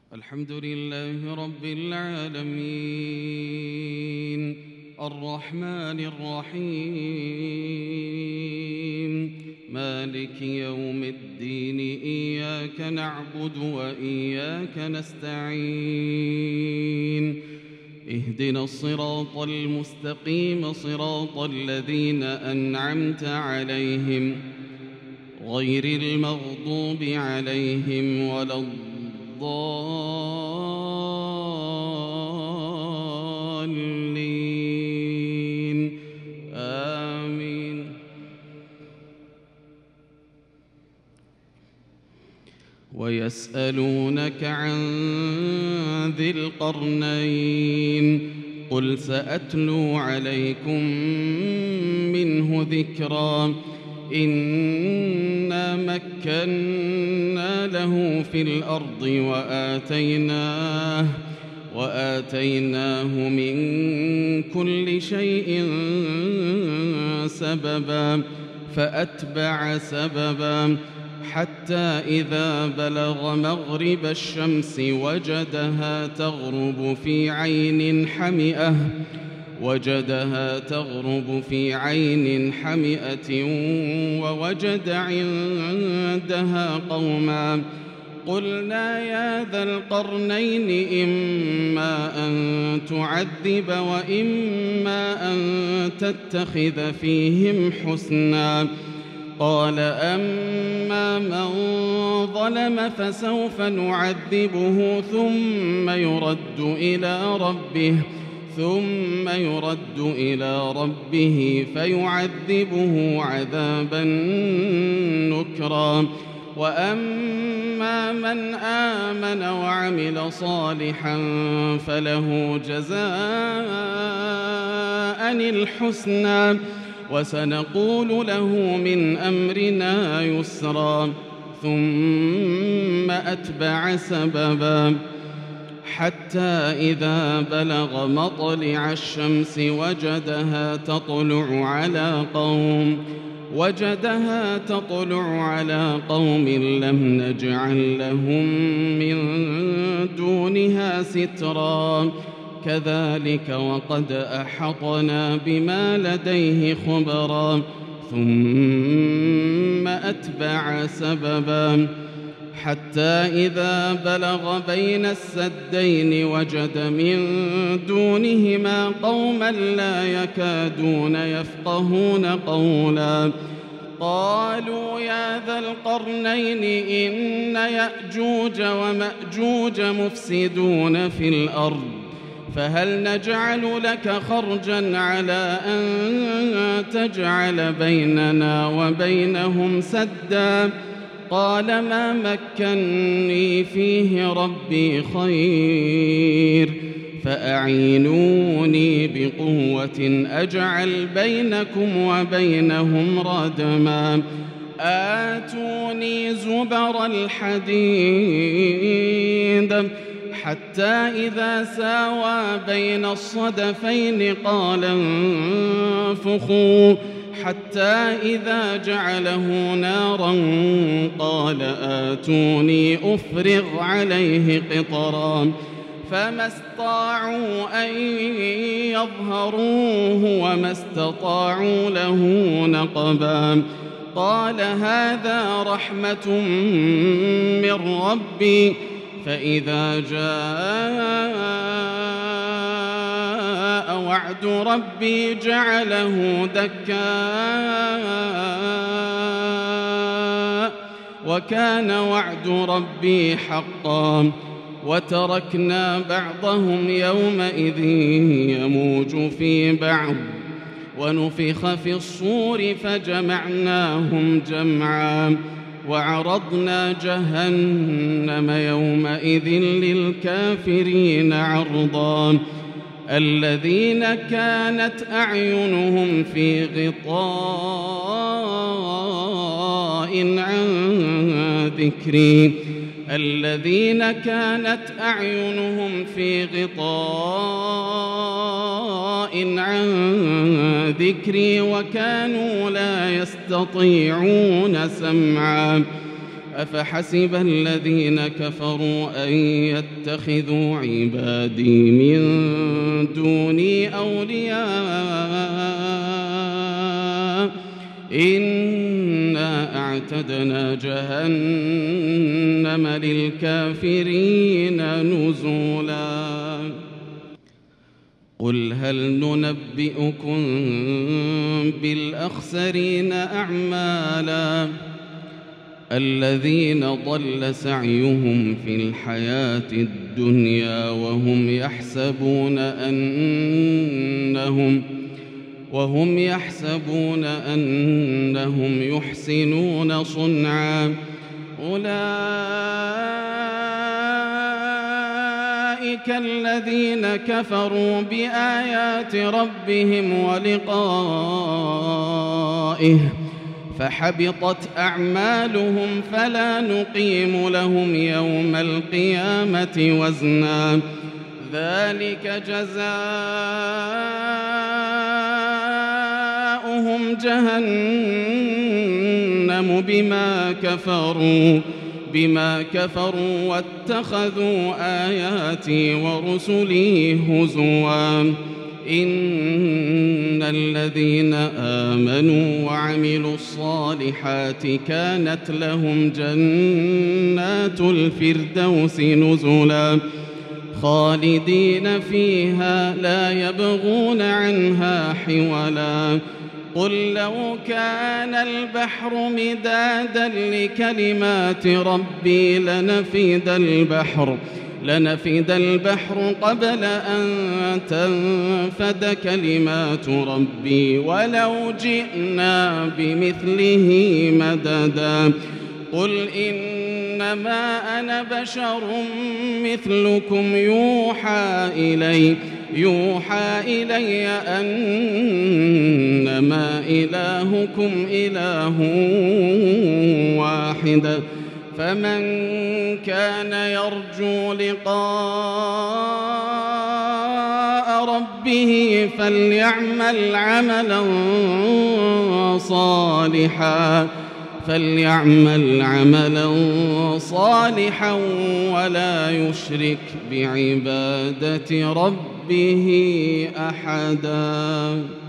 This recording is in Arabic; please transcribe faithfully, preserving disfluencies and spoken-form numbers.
الحمد لله رب العالمين الرحمن الرحيم مالك يوم الدين إياك نعبد وإياك نستعين اهدنا الصراط المستقيم صراط الذين أنعمت عليهم غير المغضوب عليهم ولا الضالين آمين. ويسألونك عن ذي القرنين قل سأتلو عليكم منه ذكرا إنا مكنا له في الأرض وآتيناه وآتيناه من كل شيء سببا فأتبع سببا حتى إذا بلغ مغرب الشمس وجدها تغرب في عين حمئة وجدها تغرب في عين حمئة ووجد عندها قوما قلنا يا ذا القرنين إما أن تعذب وإما أن تتخذ فيهم حسنا قال أما من ظلم فسوف نعذبه ثم يرد إلى ربه ثم يرد إلى ربه فيعذبه عذابا نكرا وأما من آمن وعمل صالحا فله جزاء الحسنى وسنقول له من أمرنا يسرا ثم أتبع سببا حتى إذا بلغ مطلع الشمس وجدها تطلع على قوم وجدها تطلع على قوم لم نجعل لهم من دونها سترا كذلك وقد أحطنا بما لديه خبرا ثم أتبع سببا حتى إذا بلغ بين السدين وجد من دونهما قوما لا يكادون يفقهون قولا قالوا يا ذا القرنين إن يأجوج ومأجوج مفسدون في الأرض فهل نجعل لك خرجا على أن تجعل بيننا وبينهم سدا قال ما مكني فيه ربي خير فأعينوني بقوة أجعل بينكم وبينهم ردما آتوني زبر الحديد حتى إذا ساوى بين الصدفين قال انفخوا حتى إذا جعله نارا قال آتوني أفرغ عليه قطرا فما استطاعوا أن يظهروه وما استطاعوا له نقبا قال هذا رحمة من ربي فإذا جاء وعد ربي جعله دكاء وكان وعد ربي حقا وتركنا بعضهم يومئذ يموج في بعض ونفخ في الصور فجمعناهم جمعا وعرضنا جهنم يومئذ للكافرين عرضا الذين كانت أعينهم في غطاء عن ذكري الذين كانت أعينهم في غطاء عن ذكري وكانوا لا يستطيعون سمعا أفحسب الذين كفروا أن يتخذوا عبادي من دوني أولياء إنا أعتدنا جهنم للكافرين نزلا قل هل ننبئكم بالأخسرين أعمالا الذين ضل سعيهم في الحياة الدنيا وهم يحسبون أنهم وهم يحسبون أنهم يحسنون صنعا أولئك الذين كفروا بآيات ربهم ولقائه فحبطت أعمالهم فلا نقيم لهم يوم القيامة وزنا ذلك جزاؤهم جهنم بما كفروا بما كفروا واتخذوا آياتي ورسلي هزوا إن الذين آمنوا وعملوا الصالحات كانت لهم جنات الفردوس نزلا خالدين فيها لا يبغون عنها حولا قل لو كان البحر مدادا لكلمات ربي لنفد البحر لنفد البحر قبل أن تنفد كلمات ربي ولو جئنا بمثله مددا قل إنما أنا بشر مثلكم يوحى إلي يوحى إلي أنما إلهكم إله واحد فمن كان يرجو لقاء ربه فليعمل عملا صالحا فليعمل عملا صالحا ولا يشرك بعبادة ربه أحدا.